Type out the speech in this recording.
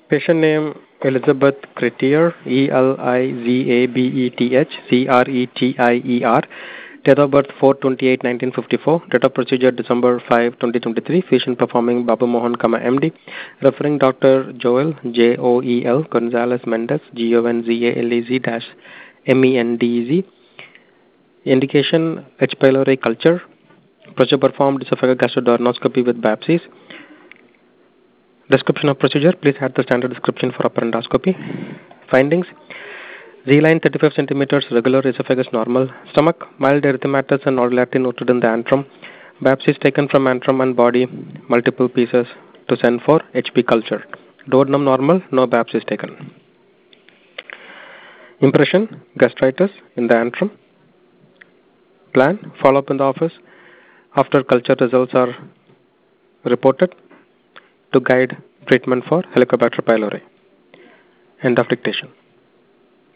Patient name Elizabeth Cretier, Elizabeth Date of birth 4/28/1954. Date of procedure December 5, 2023. Patient performing Babu Mohan, MD. Referring Dr. Joel Joel Gonzalez Mendez Gonzalez-Mendez. Indication H. pylori culture. Procedure performed esophageal gastroduodenoscopy with biopsies. Description of procedure. Please add the standard description for upper endoscopy. Findings. Z-line 35 centimeters, regular esophagus normal. Stomach, mild erythematous and nodulatin noted in the antrum. Biopsies taken from antrum and body, multiple pieces to send for HP culture. Duodenum normal, no biopsies taken. Impression, gastritis in the antrum. Plan, follow up in the office after culture results are reported to guide treatment for Helicobacter pylori. End of dictation.